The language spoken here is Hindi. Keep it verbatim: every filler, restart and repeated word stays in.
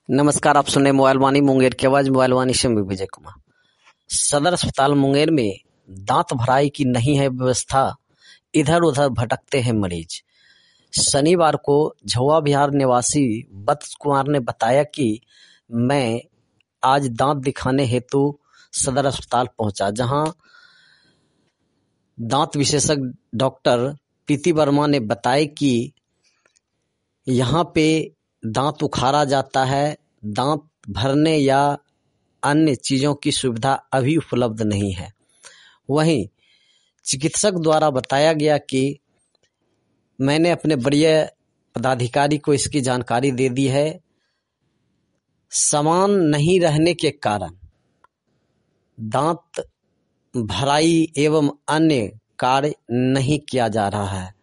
नमस्कार, आप सुन रहे मोबाइल वाणी मुंगेर की आवाज। मोबाइल वाणी से मैं विजय कुमार। सदर अस्पताल मुंगेर में दांत भराई की नहीं है व्यवस्था, इधर उधर भटकते हैं मरीज। शनिवार को झौवा बिहार निवासी वत्स कुमार ने बताया कि मैं आज दांत दिखाने हेतु सदर अस्पताल पहुंचा, जहां दांत विशेषज्ञ डॉक्टर प्रीति वर्मा ने बताया कि यहाँ पे दांत उखाड़ा जाता है। दांत भरने या अन्य चीज़ों की सुविधा अभी उपलब्ध नहीं है। वहीं चिकित्सक द्वारा बताया गया कि मैंने अपने वरीय पदाधिकारी को इसकी जानकारी दे दी है। सामान नहीं रहने के कारण दांत भराई एवं अन्य कार्य नहीं किया जा रहा है।